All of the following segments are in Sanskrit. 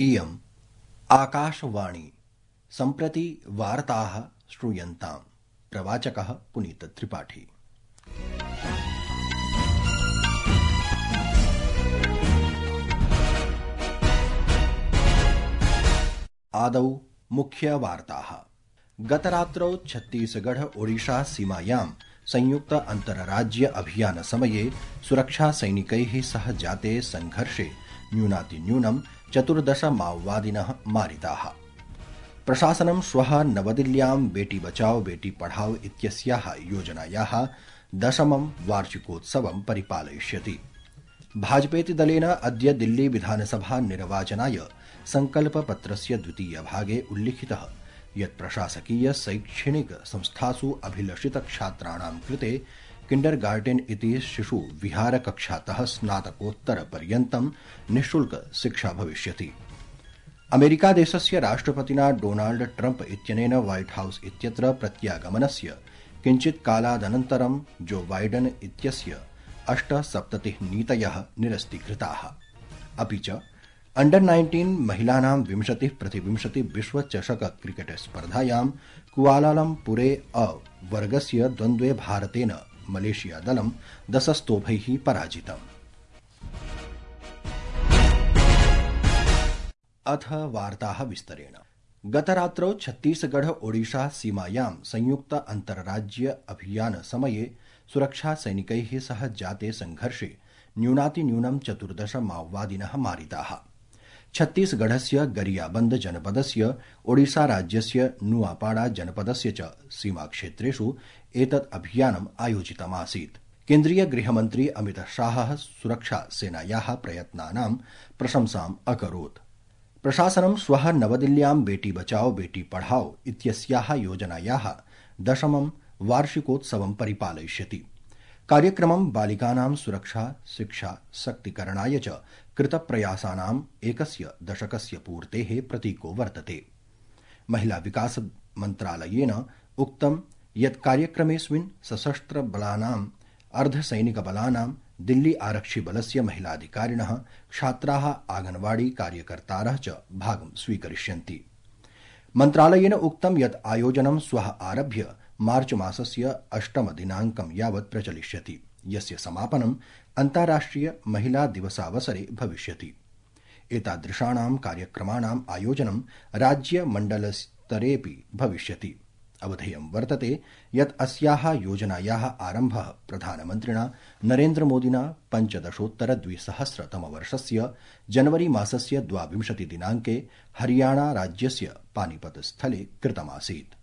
इयम् आकाशवाणी सम्प्रति वार्ताः श्रूयन्ताम्। प्रवाचकः पुनीत त्रिपाठी। आदौ मुख्य वार्ताः। गतरात्रौ छत्तीसगढ़ ओडिशा सीमायां संयुक्त अंतरराज्य अभियान समये सुरक्षा सैनिकैः सह जाते संघर्षे न्यूनातिन्यूनं 14 माओवादिनः मारिताः। प्रशासनं श्वः नवदिल्ल्यां बेटी बचाओ बेटी पढ़ाओ इत्यस्याः योजनायाः 10ं वार्षिकोत्सवं परिपालयिष्यति। भाजपेति दलेन अद्य दिल्ली विधानसभा निर्वाचनाय संकल्पपत्रस्य द्वितीयभागे उल्लिखितः यत् प्रशासकीय शैक्षणिक संस्थासु अभिलषित छात्राणां कृते किंडरगार्टेन इति शिशु विहार कक्षातः स्नातकोत्तर पर्यन्तं निःशुल्क शिक्षा भविष्यति। अमेरिका देशस्य राष्ट्रपतिना डोनाल्ड ट्रम्प इत्यनेन व्हाइट हाउस इत्यत्र प्रत्यागमनस्य किञ्चित् कालादनन्तरं जो बाइडन इत्यस्य 8 नीतयः निरस्तीकृताः। अपि च अंडर-19 महिलानां 20x20 विश्वचषक क्रिकेट स्पर्धायां कुआलालम्पुरे अ वर्गस्य द्वन्द्वे भारतेन मलेशिया दलं 10 स्तोभैः पराजितम्। अथ वार्ताः विस्तरेण। गतरात्रौ छत्तीसगढ़ ओडिशा सीमायां संयुक्त अंतरराज्य अभियान समये सुरक्षा सैनिकैः सह जाते संघर्षे न्यूनातिन्यूनं 14 माओवादिनः मारिताः। छत्तीसगढ़स्य गरियाबंद जनपदस्य ओडिशा राज्यस्य नुआपाड़ा जनपदस्य च सीमाक्षेत्रेषु एतत् अभियानम् आयोजितमासीत्। केन्द्रीय गृहमन्त्री अमित शाहः सुरक्षा सेनायाः प्रयत्नानां प्रशंसाम् अकरोत्। प्रशासनं श्वः नवदिल्ल्यां बेटी बचाओ बेटी पढ़ाओ इत्यस्याः योजनायाः 10ं वार्षिकोत्सवं परिपालयिष्यति। कार्यक्रमं बालिकानां सुरक्षा शिक्षा शक्तिकरणाय च कृतप्रयासानाम् एकस्य दशकस्य पूर्तेः प्रतीको वर्तते। महिला विकास मन्त्रालयेन उक्तं यत् कार्यक्रमेऽस्मिन् सशस्त्रबलानाम् अर्धसैनिकबलानां दिल्ली आरक्षिबलस्य महिलाधिकारिणः छात्राः आंगनवाड़ी कार्यकर्तारः च भागं स्वीकरिष्यन्ति। मन्त्रालयेन उक्तं यत् आयोजनं श्वः आरभ्य मार्च मासस्य 8 दिनाङ्कं यावत् प्रचलिष्यति, यस्य समापनम् अन्ताराष्ट्रिय महिला दिवसावसरे भविष्यति। एतादृशानां कार्यक्रमाणाम् आयोजनं राज्य मण्डलस्तरेऽपि भविष्यति। अवधेयं वर्तते यत् अस्याः योजनायाः आरम्भः प्रधानमन्त्रिणा नरेन्द्रमोदिना 15-2000 जनवरी मासस्य 22 दिनाङ्के हरियाणा राज्यस्य पानीपत स्थले कृतमासीत्।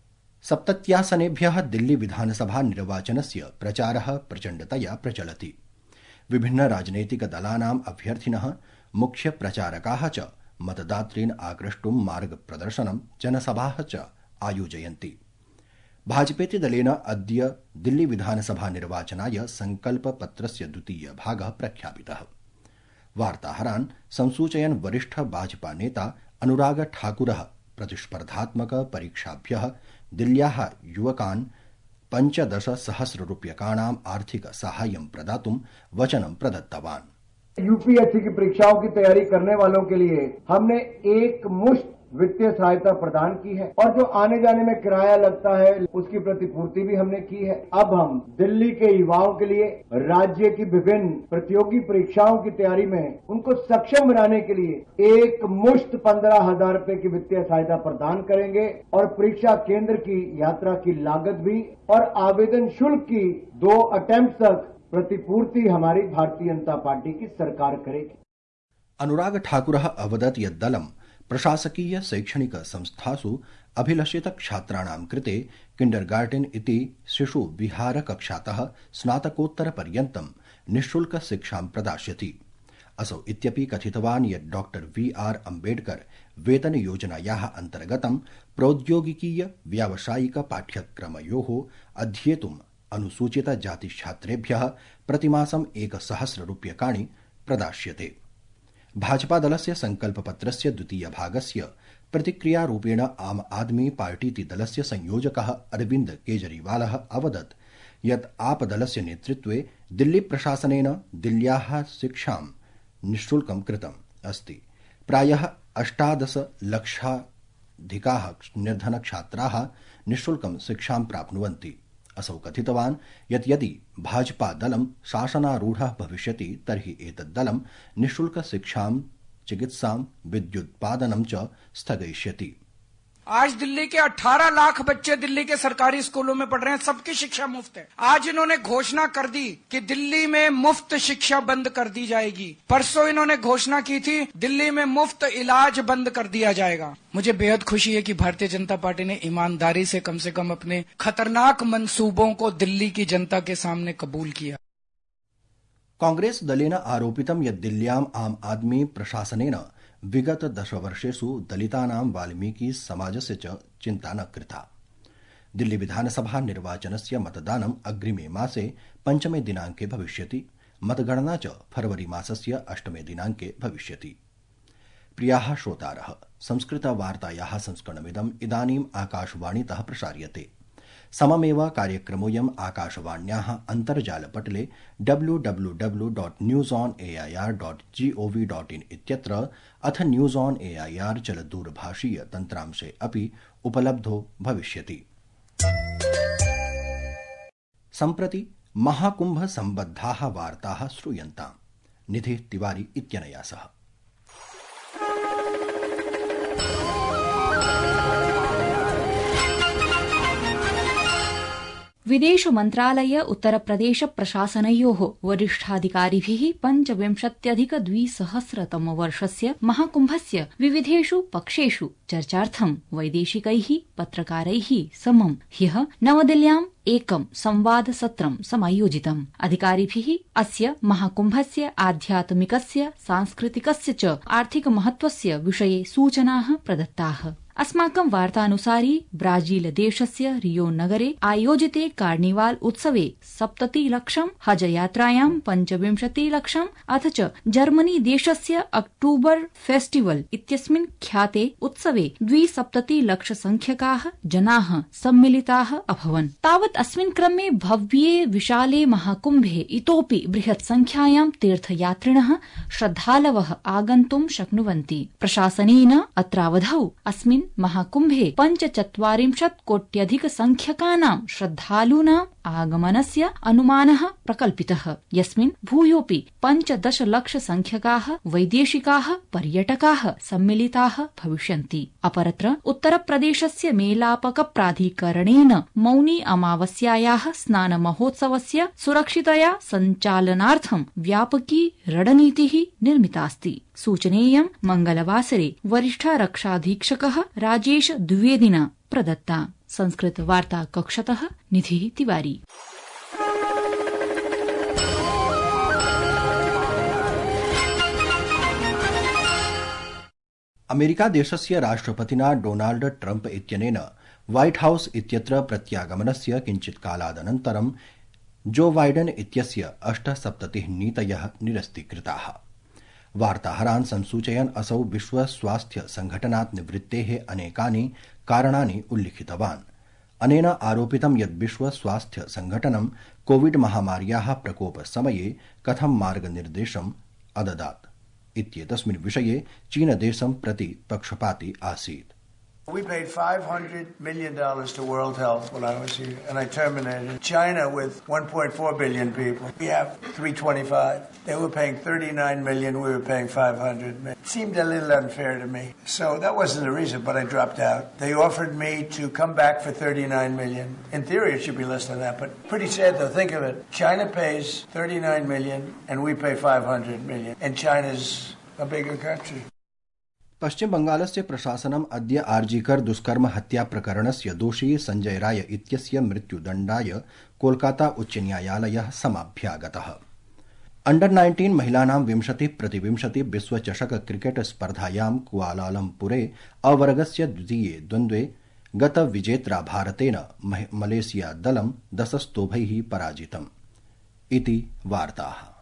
70 दिल्ली विधानसभा निर्वाचनस्य प्रचारः प्रचण्डतया प्रचलति। विभिन्न राजनैतिक दलानाम् अभ्यर्थिनः मुख्य प्रचारकाः च मतदातॄन् आकृष्टुं मार्ग प्रदर्शनं जनसभाः च आयोजयन्ति। भाजपेति दलेन अद्य दिल्ली विधानसभा निर्वाचनाय संकल्पपत्रस्य द्वितीय भागः प्रख्यापितः। वार्ताहरान् संसूचयन् वरिष्ठ भाजपा नेता अनुराग ठाकुरः प्रतिस्पर्धात्मक परीक्षाभ्यः दिल्ल्याः युवकान् 15,000 रूप्यकाणाम् आर्थिक साहाय्यं प्रदातुं वचनं प्रदत्तवान्। यूपीएससी की परीक्षाओं की तैयारी करने वालों के लिए हमने एक मुश्त वित्तीय सहायता प्रदान की है और जो आने जाने में किराया लगता है उसकी प्रतिपूर्ति भी हमने की है। अब हम दिल्ली के युवाओं के लिए राज्य की विभिन्न प्रतियोगी परीक्षाओं की तैयारी में उनको सक्षम बनाने के लिए एक मुश्त 15,000 रुपए की वित्तीय सहायता प्रदान करेंगे और परीक्षा केंद्र की यात्रा की लागत भी और आवेदन शुल्क की 2 अटेम्प्ट तक प्रतिपूर्ति हमारी भारतीय जनता पार्टी की सरकार करेगी। अनुराग ठाकुरः अवदत् यत् दलं प्रशासकीय शैक्षणिक संस्थासु अभिलषित छात्राणां कृते किंडरगार्टेन इति शिशु विहार कक्षातः स्नातकोत्तर पर्यन्तं निःशुल्क शिक्षां प्रदास्यति। असौ इत्यपि कथितवान् यत् डॉक्टर VR अम्बेडकर वेतन योजनायाः अन्तर्गतं प्रौद्योगिकीय व्यावसायिक पाठ्यक्रमयोः अध्येतुम् अनुसूचित जाति छात्रेभ्यः प्रतिमासं 1,000 रूप्यकाणि प्रदास्यते। भाजपा दलस्य संकल्पपत्रस्य द्वितीय भागस्य प्रतिक्रियारूपेण आम आदमी पार्टीति दलस्य संयोजकः अरविन्द केजरीवालः अवदत् यत् आपदलस्य नेतृत्वे दिल्ली प्रशासनेन दिल्ल्याः शिक्षां निःशुल्कं कृतम् अस्ति। प्रायः 18 लक्षाधिकाः निर्धनछात्राः निःशुल्कं शिक्षां प्राप्नुवन्ति। असौ कथितवान् यत् यदि भाजपा दलं शासनारूढः भविष्यति तर्हि एतत् दलं निःशुल्क शिक्षां, चिकित्सां, विद्युत्पादनं च स्थगयिष्यति। आज दिल्ली के 18 लाख बच्चे दिल्ली के सरकारी स्कूलों में पढ़ रहे हैं, सबकी शिक्षा मुफ्त है। आज इन्होंने घोषणा कर दी कि दिल्ली में मुफ्त शिक्षा बंद कर दी जाएगी। परसों इन्होंने घोषणा की थी दिल्ली में मुफ्त इलाज बंद कर दिया जाएगा। मुझे बेहद खुशी है कि भारतीय जनता पार्टी ने ईमानदारी से कम अपने खतरनाक मंसूबों को दिल्ली की जनता के सामने कबूल किया। कांग्रेस दलेन आरोपितं यत् दिल्ल्याम् आम आदमी प्रशासनेन विगत 10 वर्षेषु दलितानां वाल्मीकि समाजस्य च चिन्ता न कृता। दिल्ली विधानसभा निर्वाचनस्य मतदानम् अग्रिमे मासे 5 दिनाङ्के भविष्यति। मतगणना च फरवरी मासस्य 8 दिनाङ्के भविष्यति। प्रियाः श्रोतारः, संस्कृतवार्तायाः संस्करणमिदम् इदानीम् आकाशवाणीतः प्रसार्यते। सममेव कार्यक्रमोऽयम् आकाशवाण्याः अन्तर्जालपटले www.newsonair.gov.in इत्यत्र अथ न्यूज ऑन एआईआर चलदूरभाषीय तन्त्रांशे अपि उपलब्धो भविष्यति। सम्प्रति महाकुम्भ सम्बद्धाः वार्ताः श्रूयन्ताम्। निधिः तिवारी इत्यनया सह। विदेश मन्त्रालय उत्तरप्रदेश प्रशासनयोः वरिष्ठाधिकारिभिः 25,200 महाकुम्भस्य विविधेषु पक्षेषु चर्चार्थं वैदेशिकैः पत्रकारैः समं ह्यः नवदिल्ल्याम् एकं संवादसत्रं समायोजितम्। अधिकारिभिः अस्य महाकुम्भस्य आध्यात्मिकस्य, सांस्कृतिकस्य च आर्थिक महत्वस्य विषये सूचनाः प्रदत्ताः। अस्माकं वार्तानुसारि ब्राजील देशस्य रियो नगरे आयोजिते कार्निवाल उत्सवे 70 लक्षं, हज यात्रायां 25 लक्षम्, अथ च जर्मनी देशस्य अक्टूबर फेस्टिवल इत्यस्मिन् ख्याते उत्सवे 72 लक्ष संख्यकाः जनाः सम्मिलिताः अभवन्। तावत् अस्मिन् क्रमे भव्ये विशाले महाकुम्भे इतोपि बृहत् संख्यायां तीर्थयात्रिणः श्रद्धालवः आगन्तुं शक्नुवन्ति। प्रशासनेन अत्रावधौ अस्मिन् महाकुम्भे 45 कोट्यधिक संख्यकानां श्रद्धालूनाम् आगमनस्य अनुमानः प्रकल्पितः, यस्मिन् भूयोऽपि 15 लक्ष संख्यकाः वैदेशिकाः पर्यटकाः सम्मिलिताः भविष्यन्ति। अपरत्र उत्तरप्रदेशस्य मेलापक प्राधिकरणेन मौनी अमावस्यायाः स्नान महोत्सवस्य सुरक्षितया सञ्चालनार्थं व्यापकी रणनीतिः निर्मितास्ति। सूचनेयं मंगलवासरे वरिष्ठारक्षाधीक्षकः राजेश द्विवेदिना प्रदत्ता। संस्कृत वार्ता कक्षतः निधिः तिवारी। अमेरिका देशस्य राष्ट्रपतिना डोनाल्ड ट्रम्प इत्यनेन व्हाइट हाउस इत्यत्र प्रत्यागमनस्य किञ्चित् कालादनन्तरं जो बाइडेन इत्यस्य 78 नीतयः निरस्तीकृताः। वार्ताहरान् संसूचयन् असौ विश्व स्वास्थ्य संघटनात् निवृत्तेः अनेकानि कारणानि उल्लिखितवान्। अनेन आरोपितं यत् विश्व स्वास्थ्य संघटनं कोविड महामार्याः प्रकोपसमये कथं मार्गनिर्देशम् अददात् इत्येतस्मिन् विषये चीनदेशं प्रति पक्षपाती आसीत्। We paid $500 million to World Health when I was here, and I terminated China with 1.4 billion people. We have 325. They were paying 39 million. We were paying 500 million. It seemed a little unfair to me. So that wasn't the reason, but I dropped out. They offered me to come back for 39 million. In theory, it should be less than that, but pretty sad though. Think of it. China pays 39 million, and we pay 500 million. And China's a bigger country. पश्चिम बंगालस्य प्रशासनम् अद्य आर्जीकर दुष्कर्म हत्या प्रकरणस्य दोषी संजय राय इत्यस्य मृत्युदण्डाय कोलकाता उच्चन्यायालयः समाभ्यागतः। अंडर 19 महिलानां 20x20 विश्वचषक क्रिकेट स्पर्धायां कुआलालम्पुरे अवर्गस्य द्वितीये द्वन्द्वे गतविजेत्रा भारतेन मलेशिया दलं 10 स्तोभैः पराजितम् इति वार्ताः।